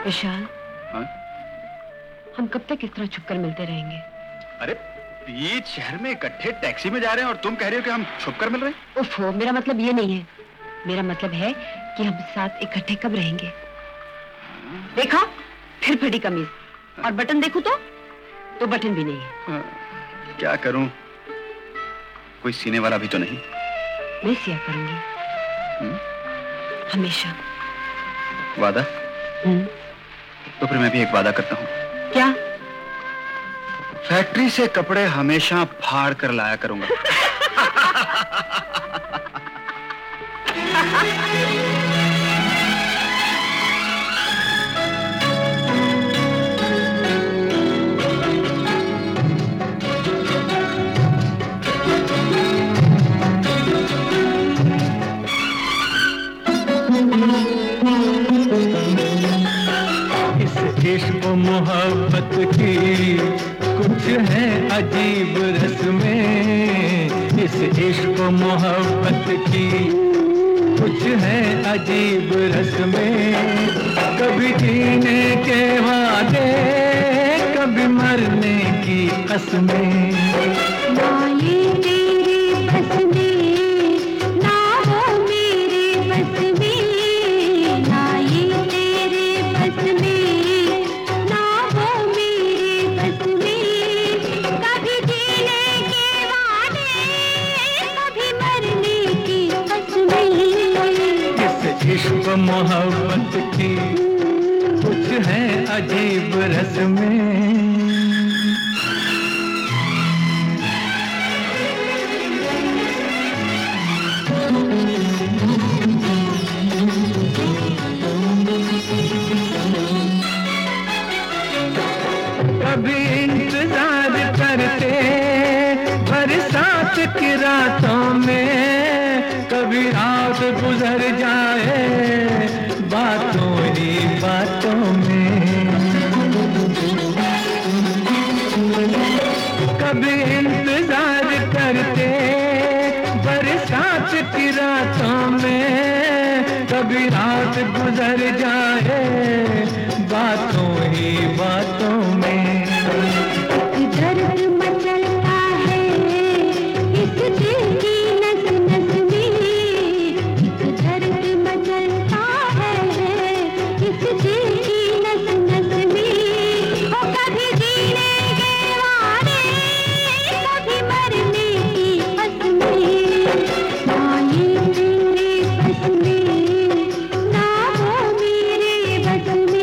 विशाल, हाँ? हम कब तक इस तरह छुपकर मिलते रहेंगे? अरे बीच शहर में इकट्ठे टैक्सी में जा रहे हैं और तुम कह रही हो कि हम छुपकर मिल रहे हैं? उफ़ो, मेरा मतलब ये नहीं है। मेरा मतलब है कि हम साथ इकट्ठे कब रहेंगे। देखा, फिर फटी कमीज, और बटन देखूं तो बटन भी नहीं है। क्या करूं, कोई सीने वाला भी तो नहीं। मैं सिया करूंगी। हमेशा। वादा? तो फिर मैं भी एक वादा करता हूँ। क्या? फैक्ट्री से कपड़े हमेशा फाड़ कर लाया करूंगा। इश्क मोहब्बत की कुछ है अजीब रस्में, इस इश्क मोहब्बत की कुछ है अजीब रस्में। कभी जीने के वादे, कभी मरने की कसमें। इश्क मोहब्बत की कुछ है अजीब रस्में। कभी इंतजार करते बरसात की रातों में, कभी रात गुजर जाए बातों ही बातों में। कभी इंतजार करते बरसात की रातों में, कभी रात गुजर जाए बातों ही बातों में। दर्द मचलता है इस दिल की नस नस में, दर्द मचलता है इस दिल की नस नस में। ओ कभी जीने के वादे, कभी मरने की कसमें। ना ये तेरे बस में, ना वो मेरे बस में।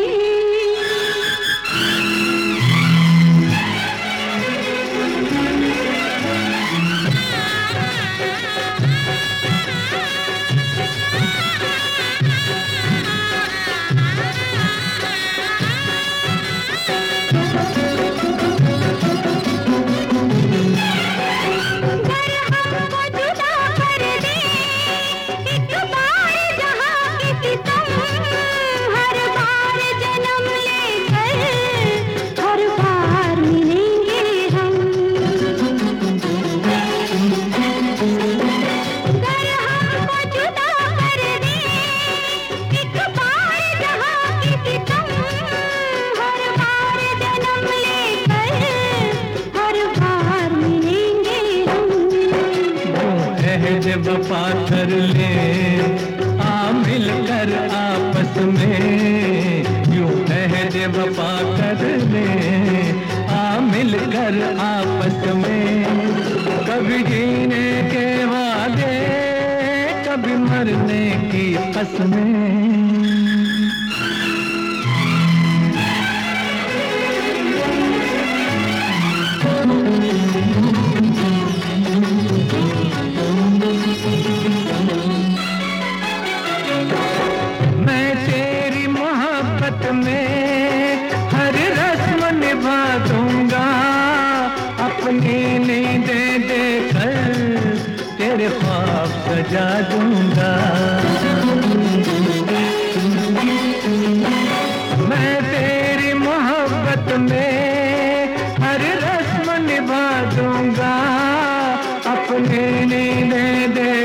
वफा कर ले आ मिल कर आपस में, यूं अहद वफा कर ले आ मिल कर आपस में। कभी जीने के वादे, कभी मरने की कसमें। मैं तेरी मोहब्बत में हर रस्म निभा दूंगा, अपनी नींदें देकर तेरे ख्वाब सजा दूंगा। मैं तेरी मोहब्बत में हर रस्म निभा दूंगा, अपनी नींदें